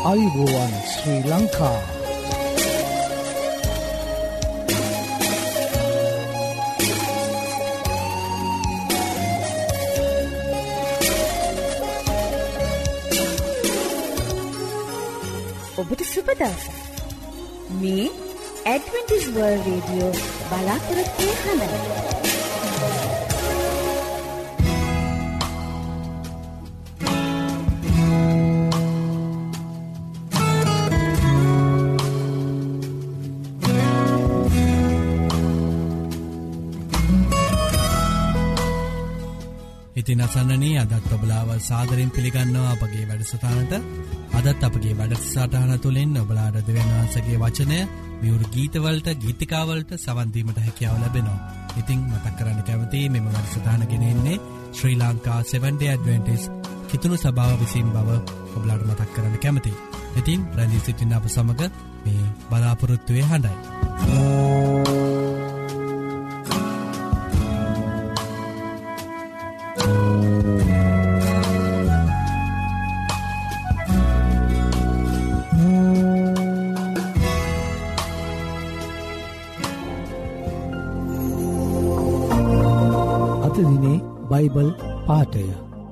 ආයුබෝවන් ශ්‍රී ලංකා. ඔබට සුබ දවසක්. මේ ඇඩ්වෙන්ටිස් වර්ල්ඩ් රේඩියෝ බලාපොරොත්තු හඬයි. ඉතින් අසන්නනේ අදත් ඔබලාව සාදරයෙන් පිළිගන්නවා අපගේ වැඩසටහනට. අදත් අපගේ වැඩසටහන තුළින් ඔබලාට දෙවියන් වහන්සේගේ වචනය මියුරු ගීතවලට ගීතිකාවලට සවන් දීමට හැකියාව ලැබෙනවා. ඉතින් මතක් කරන්න කැමතියි මෙම වැඩසටහන ගෙනෙන්නේ ශ්‍රී ලංකා 7 Day Adventist කිතුණු සභාව විසින් බව ඔබලාට මතක් කරන්න කැමතියි. ඉතින් රැඳී සිටින්න අප සමග මේ බලාපොරොත්තුවේ හඬයි. බයිබල් පාඨය.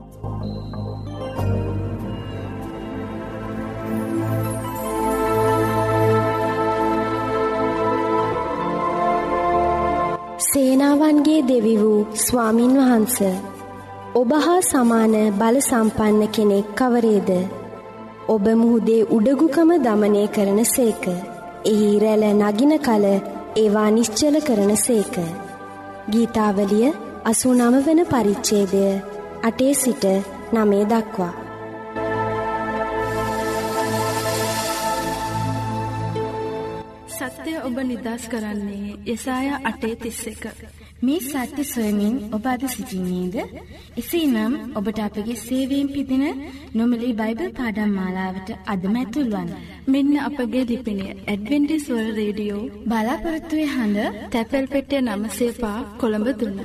සේනාවන්ගේ දෙවි වූ ස්වාමින් වහන්ස, ඔබ හා සමාන බල සම්පන්න කෙනෙක් කවරේද? ඔබ මුහුදේ උඩගුකම දමනය කරන සේක. එහි රැළ නගින කල ඒවා නිශ්චල කරන සේක. ගීතාවලිය 89 වන පරිච්ඡේදය 8 සිට 9 දක්වා. සත්‍ය ඔබ නිදහස් කරන්නේ යෙසායා 8:31. මේ සත්‍ය සොයමින් ඔබ අද සිටින්නේද? එසේනම් ඔබට අපගේ සේවයෙන් පිදින නොමිලේ බයිබල් පාඩම් මාලාවට අදම ඇතුල් වන්න. මෙන්න අපගේ ලිපිනය ඇඩ්වෙන්ටිස් වර්ල්ඩ් රේඩියෝ බලාපොරොත්තුවේ හඬ, තැපැල් පෙට්ටිය 905 කොළඹ 3.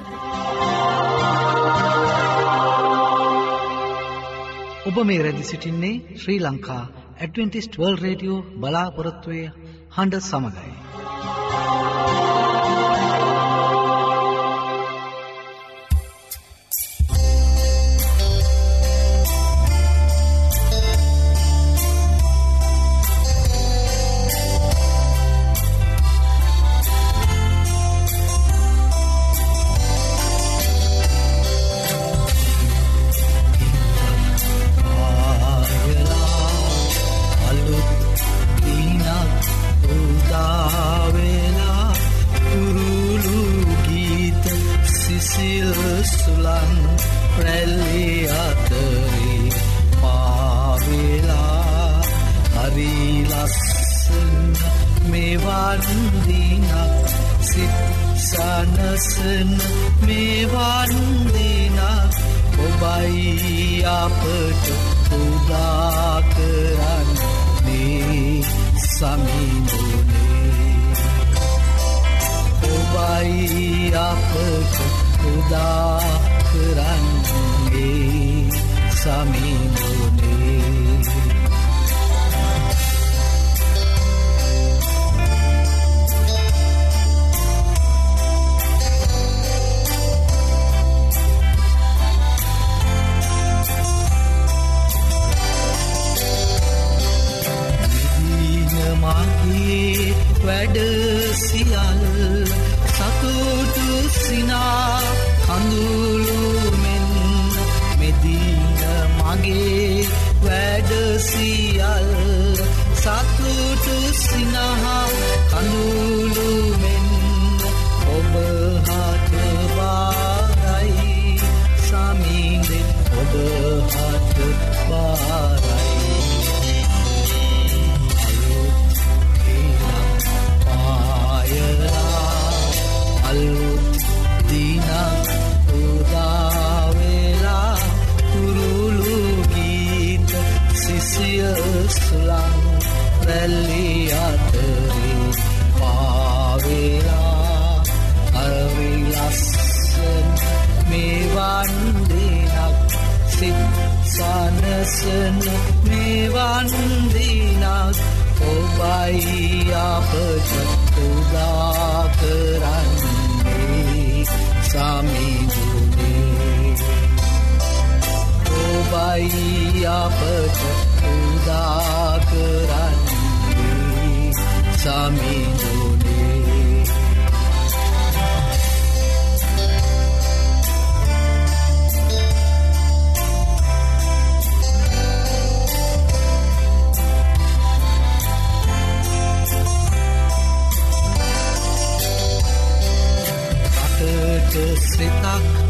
ඔබ මේ රැඳී සිටින්නේ Sri Lanka Adventist world radio බලාපොරොත්තුවේ හඬ සමගයි. සනසන මෙවන් දිනක් ඔබයි අපට උදා කරන්නේ සමිඳුනේ ඔබයි අපට උදා කරන්නේ සමිඳුනේ සිතක්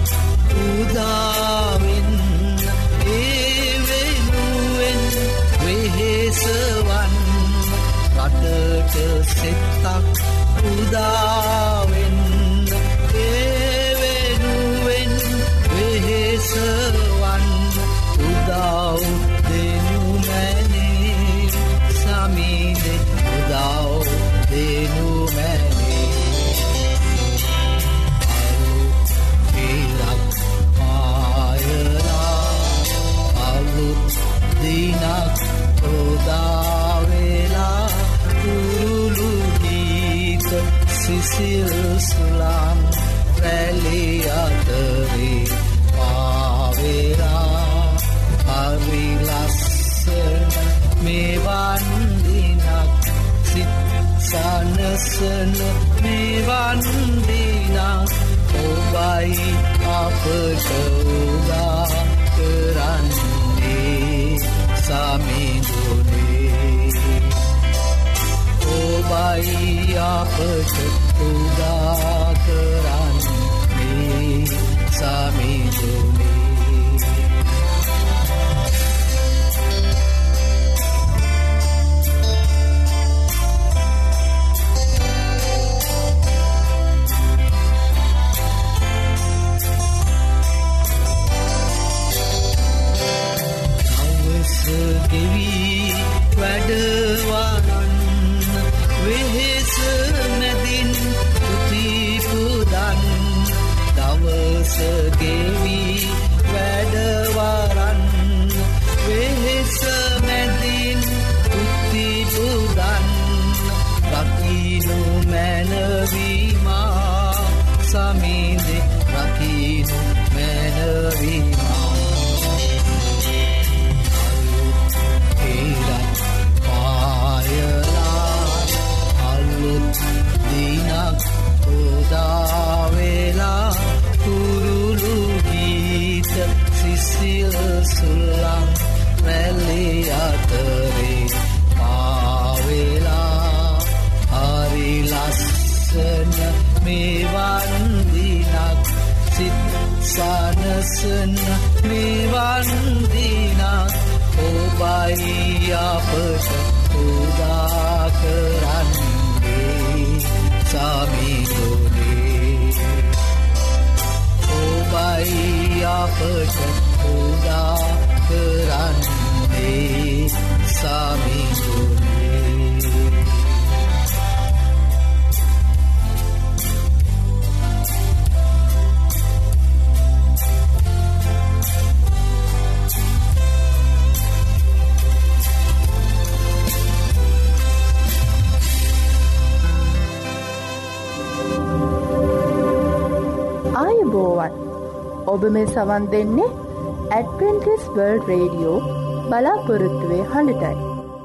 උදාවෙන් ඒ වෙනුවෙන් වෙහෙසවන් රටට සිතක් උදාවෙන් ඒ වෙනුවෙන් වෙහෙසවන් උදාව දෙනු මැනේ සමීදේ උදාව දෙනු මැනේ දිනක් උදාවෙලා කුරුළු ගීත සිසිල් සුළං රැළි අතරේ පාවෙලා හරි ලස්සන මෙවන් දිනක් සිත් සනසන මෙවන් දිනක් ඔබයි අපට උදා කරන්නේ සමිඳුනේ ඔබයි අපට උදා කරන්නේ සමිඳුනේ දෙවි වැඩවරන් වෙහෙස නැදින් උතිපුදන් දවස ගෙවි වැඩවරන් වෙහෙස නැදින් උතිපුදන් රකිනු මැනවිමා සමිඳේ රකිනු මැනවිමා දිනක් උදාවෙලා කුරුළු ගීත සිසිල් සුළං රැළි අතරේ පාවෙලා හරි ලස්සන මෙවන් දිනක් සිත් සනසන මෙවන් දිනක් ඔබයි අපට උදා කරන්නේ සමිඳුනේ ඔබයි අපට උදා කරන්නේ සමිඳුනේ ඔබ මේ සවන් දෙන්නේ ඇඩ්වෙන්ටිස්ට් වර්ල්ඩ් රේඩියෝ බලාපොරොත්තුවේ හඬටයි.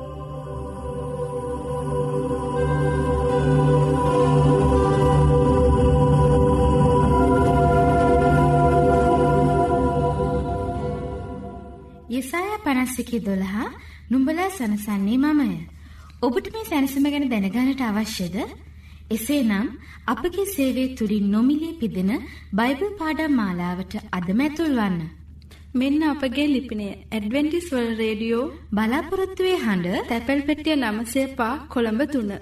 යෙසායා 51:12 නුඹලා සනසන්නේ මමය. ඔබට මේ සැනසීම ගැන දැනගන්නට අවශ්‍යද? එසේනම් අපගේ සේවයේ තුලින් නොමිලේ පිදෙන බයිබල් පාඩම් මාලාවට අදම ඇතුල් වන්න. මෙන්න අපගේ ලිපිනය ඇඩ්වෙන්ටිස්ට් වර්ල්ඩ් රේඩියෝ බලාපොරොත්තුවේ හඬ තැපැල් පෙට්ටිය 905 කොළඹ 3.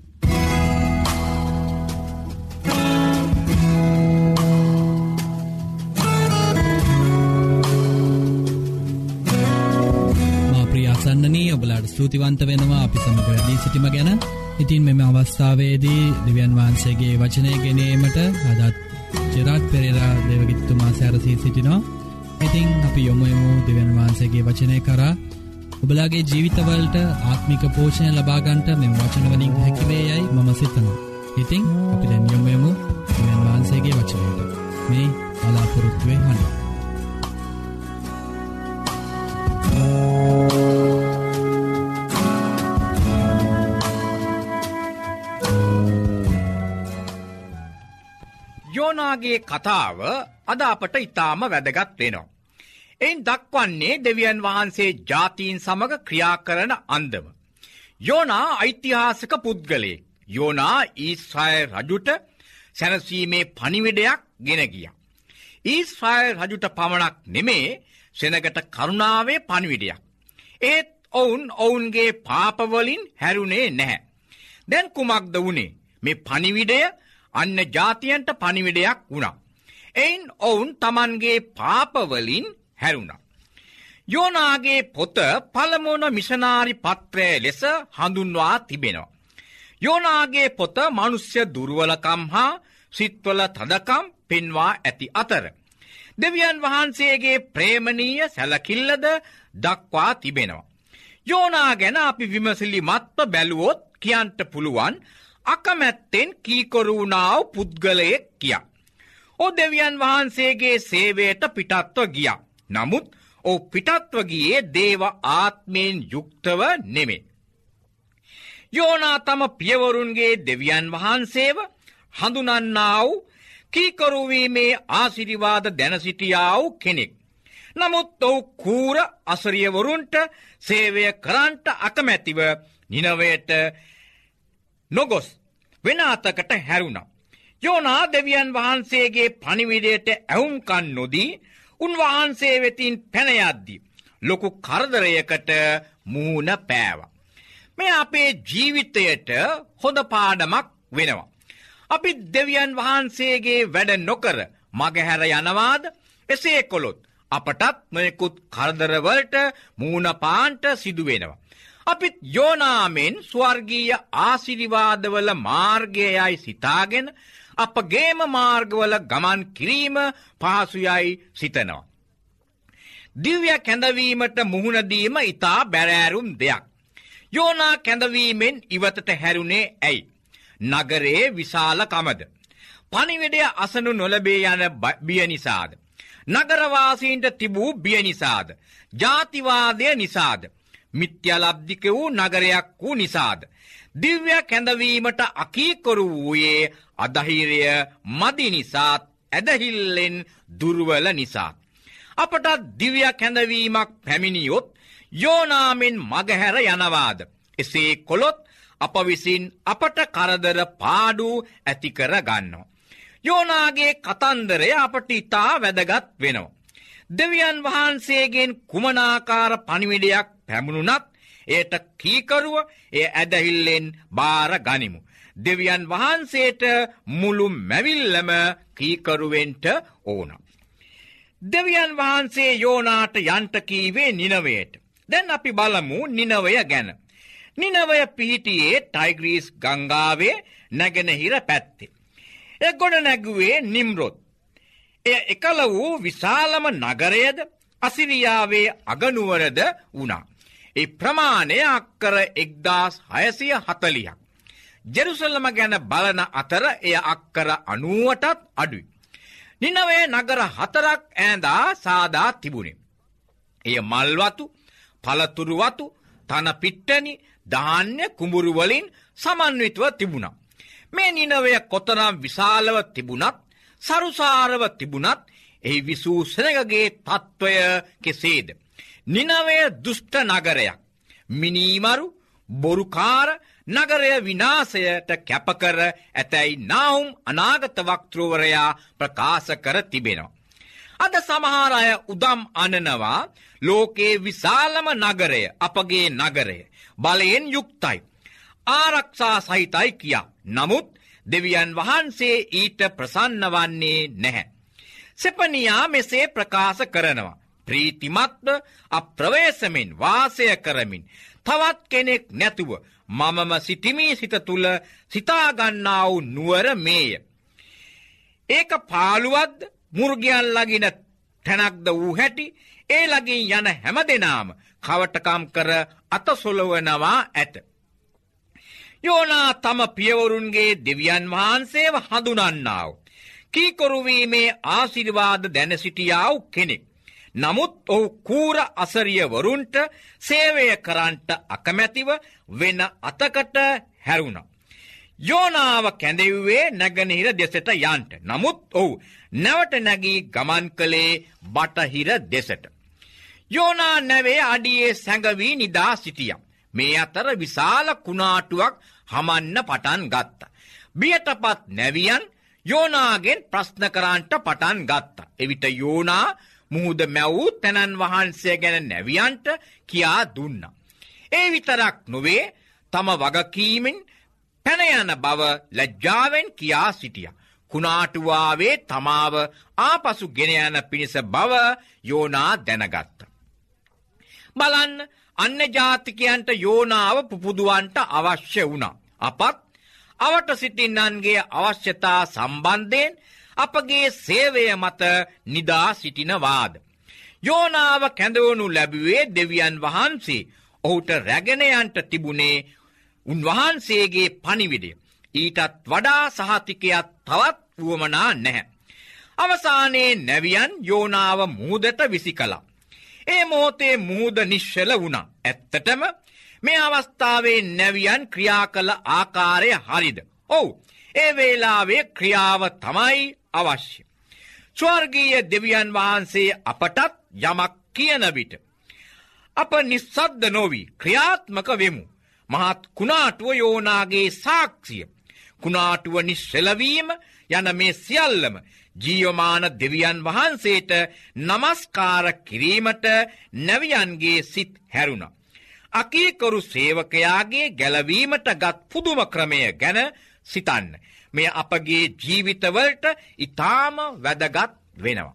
සන්නනී ඔබලාට ස්තුතිවන්ත වෙනවා අපි සමග වැඩී සිටීම ගැන. ඉතින් මෙම අවස්ථාවේදී දෙවියන් වහන්සේගේ වචනය ගෙනීමට අදත් ජෙරාඩ් පෙරේරා දේවගිත්තුමා සැරසී සිටිනවා. ඉතින් අපි යමු දෙවියන් වහන්සේගේ වචනය කරා ඔබලාගේ ජීවිතවලට ආත්මික පෝෂණය ලබා ගන්නට මේ වචන වලින් හැකි වේයයි මම සිතනවා. ඉතින් අපි දැන් යමු දෙවියන් වහන්සේගේ වචනයට. මේ බලාපොරොත්තුවේ හඬ. යෝනාගේ කතාව අද අපට ඉතාම වැදගත් වෙනවා. එයින් දක්වන්නේ දෙවියන් වහන්සේ ජාතීන් සමග ක්‍රියා කරන අන්දම. යෝනා ඓතිහාසික පුද්ගලයෙක්. යෝනා ඊශ්‍රායල් රජුට සැනසීමේ පණිවිඩයක් ගෙන ගියා. ඊශ්‍රායල් රජුට පමණක් නෙමේ සෙනගට කරුණාවේ පණිවිඩයක්. ඒත් ඔවුන්ගේ පාපවලින් හැරුණේ නැහැ. දැන් කුමක්ද වුණේ? මේ පණිවිඩය අන්න ජාතියන්ට පණිවිඩයක් වුණා. එයින් ඔවුන් තමන්ගේ පාපවලින් හැරුණා. යෝනාගේ පොත පළමුවන මිෂනාරි පත්‍රය ලෙස හඳුන්වා තිබෙනවා. යෝනාගේ පොත මනුෂ්‍ය දුර්වලකම් හා සිත්වල තදකම් පෙන්වා ඇති අතර දෙවියන් වහන්සේගේ ප්‍රේමණීය සැලකිල්ලද දක්වා තිබෙනවා. යෝනා ගැන අපි විමසිලිමත්ව බැලුවොත් කියන්ට පුළුවන් අකමැත්තෙන් කීකරුණාව පුද්ගලයෙක් කියා. දෙවියන් වහන්සේගේ සේවයට පිටත්ව ගියා. නමුත් පිටත්ව ගියේ දේව ආත්මයෙන් යුක්තව නෙමෙයි. යෝනා තම පියවරුන්ගේ දෙවියන් වහන්සේව හඳුනන්නා වූ කීකරුවීමේ ආශිර්වාද දැන සිටියා වූ කෙනෙක්. නමුත් කූර අසරියවරුන්ට සේවය කරන්නට අකමැතිව නිනවයට නොගොස් වෙන අතකට හැරුණා. යෝනා දෙවියන් වහන්සේගේ පණිවිඩයට ඇහුම්කන් නොදී උන්වහන්සේ වෙතින් පැන යද්දී ලොකු කරදරයකට මුහුණ පෑවා. මේ අපේ ජීවිතයට හොඳ පාඩමක් වෙනවා. අපි දෙවියන් වහන්සේගේ වැඩ නොකර මගහැර යනවාද? එසේ කළොත් අපටත් නොයෙකුත් කරදරවලට මුහුණ පාන්නට සිදු වෙනවා. අපිත් යෝනාමෙන් ස්වර්ගීය ආශිර්වාදවල මාර්ගයයි සිතාගෙන අපගේම මාර්ගවල ගමන් කිරීම පහසුයයි සිතනවා. දිව්‍ය කැඳවීමට මුහුණ දීම ඉතා බැරෑරුම් දෙයක්. යෝනා කැඳවීමෙන් ඉවතට හැරුණේ ඇයි? නගරයේ විශාලකමද? පණිවිඩය අසනු නොලැබේ යන බිය නිසාද? නගරවාසීන්ට තිබූ බිය නිසාද? ජාතිවාදය නිසාද? මිත්‍යාලබ්ධික වූ නගරයක් වූ නිසාද? දිව්‍ය කැඳවීමට අකීකරු වූයේ අධෛර්ය මදි නිසාත් ඇදහිල්ලෙන් දුර්වල නිසා. අපට දිව්‍ය කැඳවීමක් පැමිණියොත් යෝනාමෙන් මගහැර යනවාද? එසේ කොළොත් අප විසින් අපට කරදර පාඩු ඇති කර ගන්නවා. යෝනාගේ කතන්දරය අපට ඉතා වැදගත් වෙනවා. දෙවියන් වහන්සේගෙන් කුමනාකාර පණිවිඩයක් පැමුණුනත් එයට කීකරුව එය ඇදහිල්ලෙන් බාර ගනිමු. දෙවියන් වහන්සේට මුළු මැවිල්ලම කීකරුවෙන්ට ඕන. දෙවියන් වහන්සේ යෝනාට යන්ට කීවේ නිනවයට. දැන් අපි බලමු නිනවය ගැන. නිනවය පිහිටියේ ටයිග්‍රීස් ගංගාවේ නැගෙනහිර පැත්තේ. එය ගොඩ නැගුවේ නිම්රොද්. එය එකල වූ විශාලම නගරයද අසිරියාවේ අගනුවරද වුණා. ඒ ප්‍රමාණය අක්කර 1640ක්. ජෙරුසලම ගැන බලන අතර එය අක්කර 90ටත් අඩුයි. නිනවේ නගර 4ක් ඈඳා සාදා තිබුණේ. එය මල්වතු, පළතුරු වතු, තන පිට්ටනි, ධාන්‍ය කුඹුරු වලින් සමන්විතව තිබුණා. මේ නිනවය කොතරම් විශාලව තිබුණත්, සරුසාරව තිබුණත්, එහි විසූ සෙනගගේ තත්වය කෙසේද? නිනවය දුෂ්ට නගරයක්. මිනීමරු, බොරුකාර නගරය විනාශයට කැපකර ඇතැයි නාහුම් අනාගත වක්තෘවරයා ප්‍රකාශ කර තිබෙනවා. අද සමහර අය උදම් අනනවා ලෝකේ විශාලම නගරය අපගේ නගරය බලයෙන් යුක්තයි, ආරක්ෂා සහිතයි කියා. නමුත් දෙවියන් වහන්සේ ඊට ප්‍රසන්න වන්නේ නැහැ. සෙපනියා මෙසේ ප්‍රකාශ කරනවා. ප්‍රීතිමත්ව අප්‍රවේශමෙන් වාසය කරමින් තවත් කෙනෙක් නැතුව මමම සිටිමි සිත තුල සිතාගන්නා වූ නුවර මේය. ඒක පාළුවද්ද මුර්ගයන් ලගින තැනක්ද වූ හැටි ඒ ළඟින් යන හැම දෙනාම කවටකම් කර අතසොලවනවා ඇත. යෝනා තම පියවරුන්ගේ දෙවියන් වහන්සේව හඳුනන්නාව. කීකරුවීමේ ආශිර්වාද දැන සිටියා වූ කෙනෙක්. නමුත් ඔහු කූර අසරියවරුන්ට සේවය කරන්ට අකමැතිව වෙන අතකට හැරුණා. යෝනාව කැඳෙව්වේ නැගෙනහිර දෙසට යන්ට. නමුත් ඔහු නැවට නැගී ගමන් කළේ බටහිර දෙසට. යෝනා නැවේ අඩියේ සැඟවී නිදා සිටියා. මේ අතර විශාල කුණාටුවක් හමන්න පටන් ගත්තා. බියටපත් නැවියන් යෝනාගෙන් ප්‍රශ්න කරන්නට පටන් ගත්තා. එවිට යෝනා මුහුද මැවූ තැනන් වහන්සේ ගැන නැවියන්ට කියා දුන්නා. ඒ විතරක් නොවේ තම වගකීමෙන් පැන යන බව ලැජ්ජාවෙන් කියා සිටියා. කුණාටුවාවේ තමාව ආපසු ගෙන යන පිණිස බව යෝනා දැනගත්තා. බලන්න අන්‍ය ජාතිකයන්ට යෝනාව පුපුදුවන්ට අවශ්‍ය වුණා. අපත් අවට සිටින්නන්ගේ අවශ්‍යතා සම්බන්ධයෙන් අපගේ සේවය මත නිදා සිටිනවාද. යෝනාව කැඳවනු ලැබුවේ දෙවියන් වහන්සේ ඔහුට රැගෙනයන්ට තිබුණේ උන්වහන්සේගේ පණිවිඩය. ඊටත් වඩා සහතිකයක් තවත් වුවමනා නැහැ. අවසානයේ නැවියන් යෝනාව මුහුදට විසි කළා. ඒ මොහොතේ මුහුද නිශ්චල වුණා. ඇත්තටම මේ අවස්ථාවේ නැවියන් ක්‍රියා කළ ආකාරය හරිද? ඔව්. ඒ වේලාවේ ක්‍රියාව තමයි අවශ්‍ය. ස්වර්ගීය දෙවියන් වහන්සේ අපටත් යමක් කියන විට අප නිස්සද්ද නොවි ක්‍රියාත්මක වෙමු. මහත් කුණාටුව යෝනාගේ සාක්ෂිය. කුණාටුව නිශ්චලවීම යන මේ සියල්ලම ජීවමාන දෙවියන් වහන්සේට නමස්කාර කිරීමට නැවියන්ගේ සිත් හැරුණා. අකීකරු සේවකයාගේ ගැලවීමට ගත් පුදුම ක්‍රමය ගැන සිතන්න. මෙය අපගේ ජීවිතවලට ඉතාම වැදගත් වෙනවා.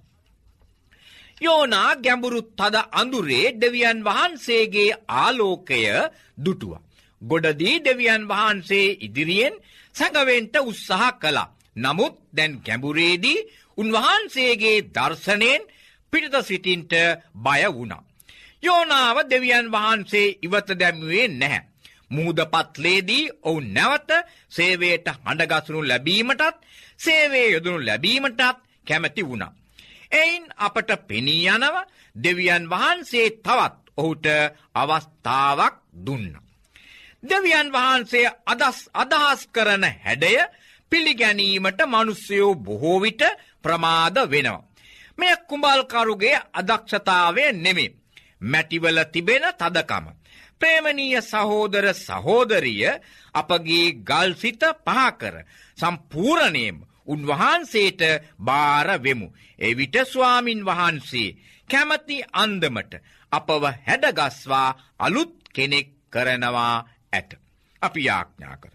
යෝනා ගැඹුරු තද අඳුරේ දෙවියන් වහන්සේගේ ආලෝකය දුටුවා. ගොඩදී දෙවියන් වහන්සේ ඉදිරියෙන් සැඟවෙන්ට උත්සාහ කළා. නමුත් දැන් ගැඹුරේදී උන්වහන්සේගේ දර්ශනයෙන් පිටත සිටින්ට බය වුණා. යෝනාව දෙවියන් වහන්සේ ඉවත දැමුවේ නැහැ. මුහුද පත්ලේදී ඔහු නැවත සේවයට හඬගසනු ලැබීමටත් සේවයේ යෙදනු ලැබීමටත් කැමැති වුණා. එයින් අපට පෙනී යනව දෙවියන් වහන්සේ තවත් ඔහුට අවස්ථාවක් දුන්නා. දෙවියන් වහන්සේ අදහස් කරන හැඩය පිළිගැනීමට මිනිස්සුયો බොහෝ විට ප්‍රමාද වෙනවා. මේ කුඹල්කරුගේ අදක්ෂතාවය නෙමෙයි. මැටිවල තිබෙන තදකම. ප්‍රේමනීය සහෝදර සහෝදරිය අපගේ ගල්සිත පහකර සම්පූර්ණයෙන්ම උන්වහන්සේට බාර වෙමු. එවිට ස්වාමින් වහන්සේ කැමැති අන්දමට අපව හැඩගස්වා අලුත් කෙනෙක් කරනවා ඇත. අපි යාඥා කරමු.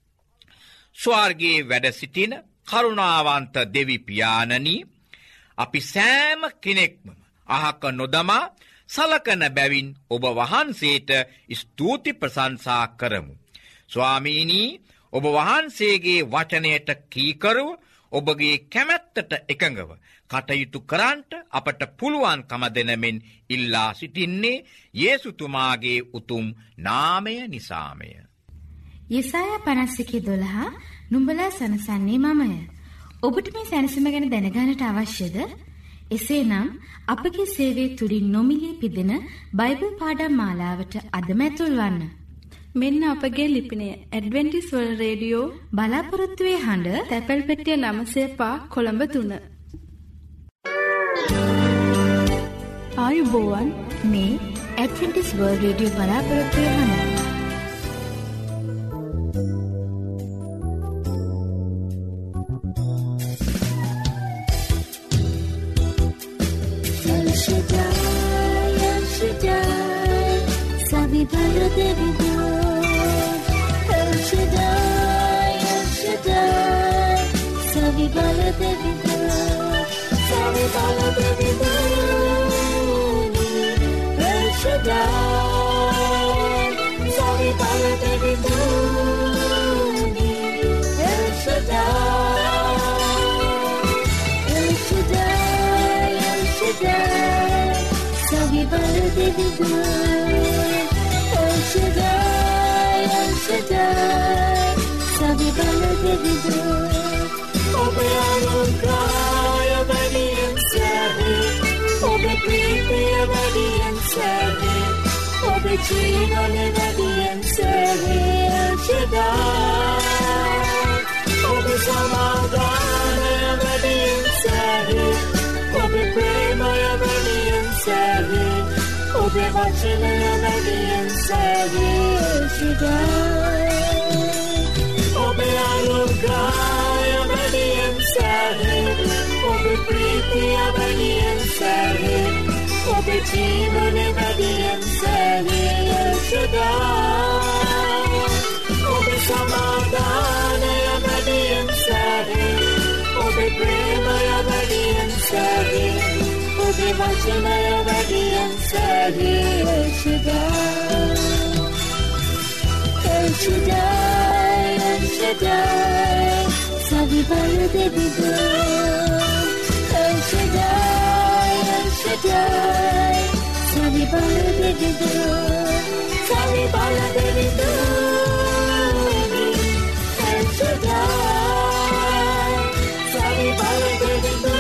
ස්වර්ගයේ වැඩ සිටින කරුණාවන්ත දෙවි පියාණනි, අපි සෑම කෙනෙක්ම අහක නොදමා සලකන බැවින් ඔබ වහන්සේට ස්තුති ප්‍රශංසා කරමු. ස්වාමීනි, ඔබ වහන්සේගේ වචනයට කීකරුව ඔබගේ කැමැත්තට එකඟව කටයුතු කරන්නට අපට පුළුවන්කම දෙනමෙන් ඉල්ලා සිටින්නේ යේසුතුමාගේ උතුම් නාමය නිසාමය. යෙසායා 51:12 නුඹලා සනසන්නේ මමය. ඔබට මේ සැනසීම ගැන දැනගන්නට අවශ්‍යද? එසේනම් අපගේ සේවයේ තුලින් නොමිලේ පිදෙන බයිබල් පාඩම් මාලාවට අදම ඇතුල් වන්න. මෙන්න අපගේ ලිපිනය ඇඩ්වෙන්ටිස් වර්ල්ඩ් රේඩියෝ බලාපොරොත්තුවේ හඬ තැපැල් පෙට්ටිය 9 කොළඹ 3. ආයුබෝවන්, මේ ඇඩ්වෙන්ටිස් වර්ල්ඩ් රේඩියෝ බලාපොරොත්තුවේ හඬ. El Shaddai, El Shaddai, El Shaddai, sabi bala devido. Obe anugerah obedience, obe priti obedience, obe jivan obedience, El Shaddai. Obe samadhana obedience, obe prema obedience, obe vachana obedience, El Shaddai. Obe anugerah obedience, obe priti obedience, obe jivan obedience, El Shaddai. Obe samadhana obedience, obe prema obedience, obe vachana obedience, El Shaddai. El Shaddai, El Shaddai, sabi bala devido. El Shaddai, El Shaddai, sabi bala devido. Sabi bala devido. El Shaddai, sabi bala devido.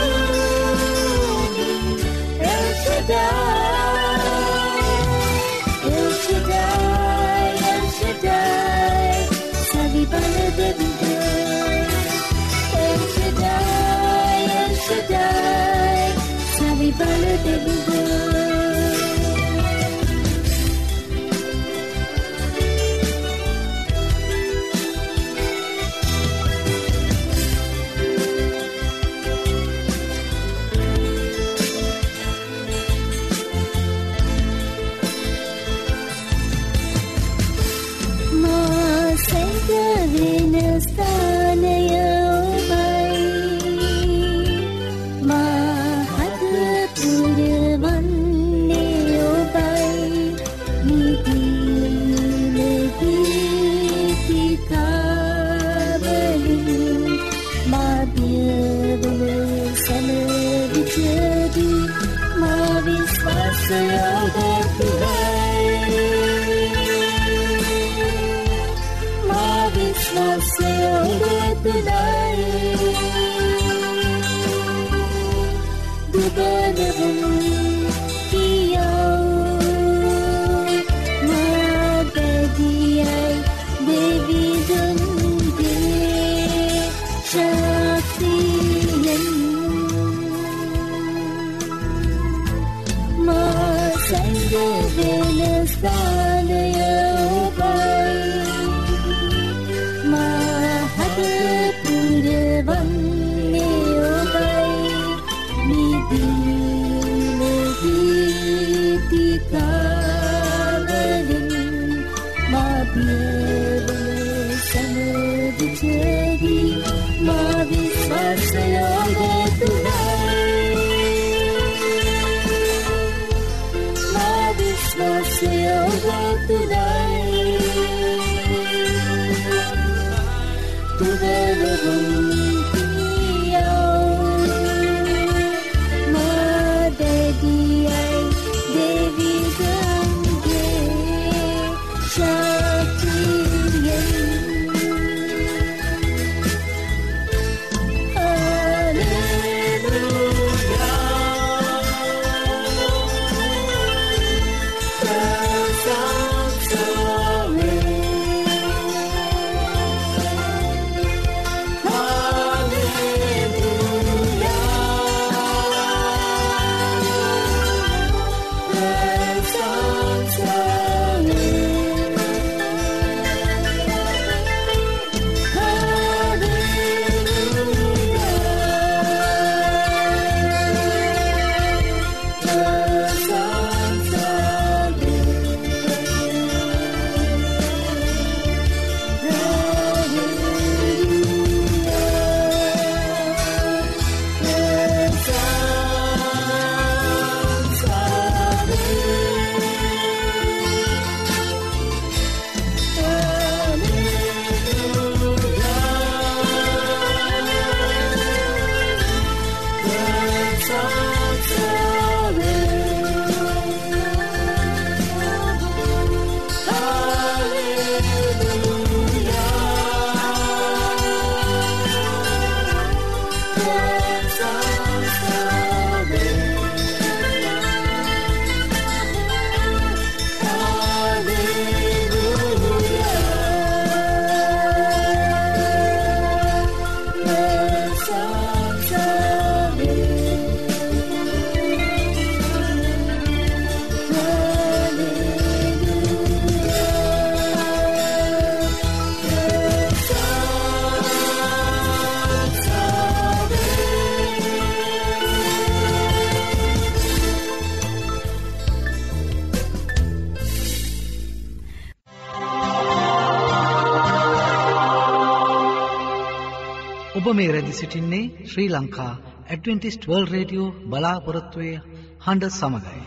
El Shaddai, El Shaddai, El Shaddai, sabi bala devido. El Shaddai, El Shaddai, sabi bala devido. ඔබ මේ රැදි සිටින්නේ Sri Lanka Adventist world radio බලාපොරොත්තුවේ හඬ සමගයි.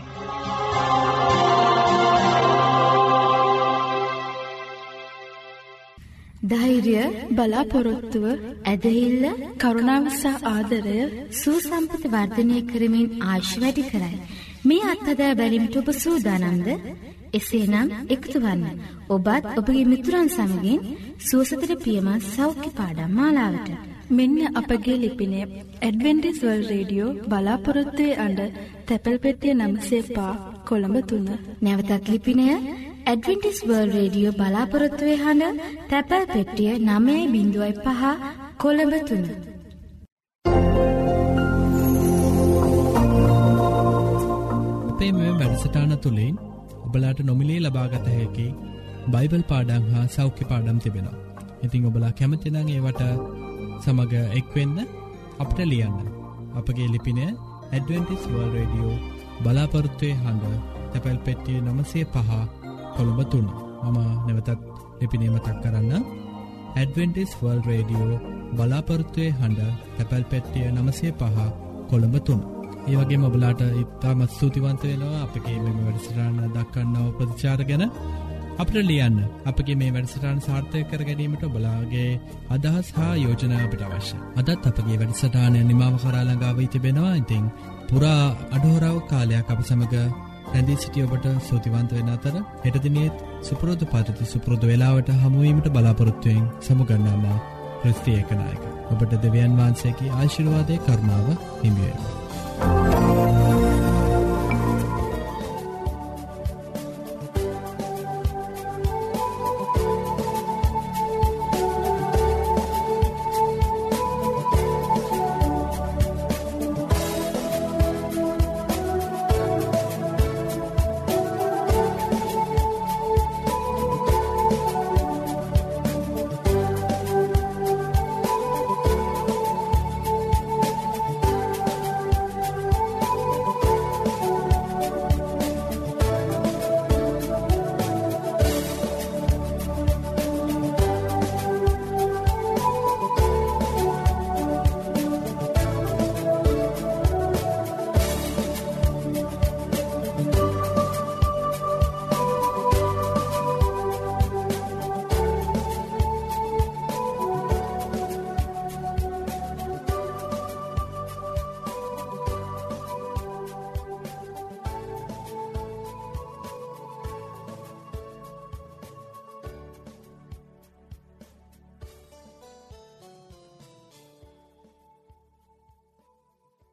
ධෛර්ය, බලාපොරොත්තුව, ඇදහිල්ල, කරුණාව සහ ආදරය සුසම්පත වර්ධනය කරමින් ආයුෂ වැඩි කරයි. මේ අත්හදා බැලීමට ඔබ සූදානම්ද? එසේනම් එකතු වන්න. ඔබත් ඔබගේ මිතුරන් සමගින් සුවසතට පියමත් සෞඛ්‍ය පාඩම් මාලාවට. මෙන්න අපගේ ලිපිනය ඇඩ්වෙන්ටිස් වර්ල්ඩ් රේඩියෝ බලාපොරොත්තුවේ අඬ තැපැල් පෙට්ටිය 905 කොළඹ 3. නැවතත් ලිපිනය ඇඩ්වෙන්ටිස් වර්ල්ඩ් රේඩියෝ බලාපොරොත්තුවේ හඬ තැපැල් පෙට්ටිය 905 කොළඹ 3. අපේ මෙම වැඩසටහන තුළින් ඔබලාට නොමිලේ ලබාගත හැකි බයිබල් පාඩම් හා සෞඛ්‍ය පාඩම් තිබෙනවා. ඉතින් ඔබලා කැමති නම් ඒවට සමග එක්වෙන්න අපට ලියන්න. අපගේ ලිපිනය ඇඩ්වෙන්ටිස් වර්ල්ඩ් රේඩියෝ බලාපොරොත්තුවේ හඬ තැපැල් පෙට්ටිය 905 කොළඹ 3. මම නැවතත් ලිපිනය මතක් කරන්න. ඇඩ්වෙන්ටිස් වර්ල්ඩ් රේඩියෝ බලාපොරොත්තුවේ හඬ තැපැල් පෙට්ටිය 905 කොළඹ 3. ඒ වගේම ඔබලාට ඉතාමත් ස්තුතිවන්ත වෙනවා අපගේ මෙම වැඩසටහන දක්වන්නව ප්‍රතිචාර ගැන. අපට ලියන්න. අපගේ මේ වැඩසටහන සාර්ථක කර ගැනීමට ඔබලාගේ අදහස් හා යෝජනා අපිට අවශ්‍යයි. අදත් අපගේ වැඩසටහන නිමාව කරා ළඟා වී තිබෙනවා. ඉතින් පුරා අඩහොරාව කාලයක් අප සමග රැඳී සිටි ඔබට ස්තුතිවන්ත වෙන අතර හෙට දිනේ සුපුරුදු පරිදි සුපුරුදු වේලාවට හමු වීමට බලාපොරොත්තු වෙමින් සමුගන්නවා ක්‍රිස්ති ඒකනායක. ඔබට දෙවියන් වහන්සේගේ ආශිර්වාදයේ කරුණාව හිමි වේවා.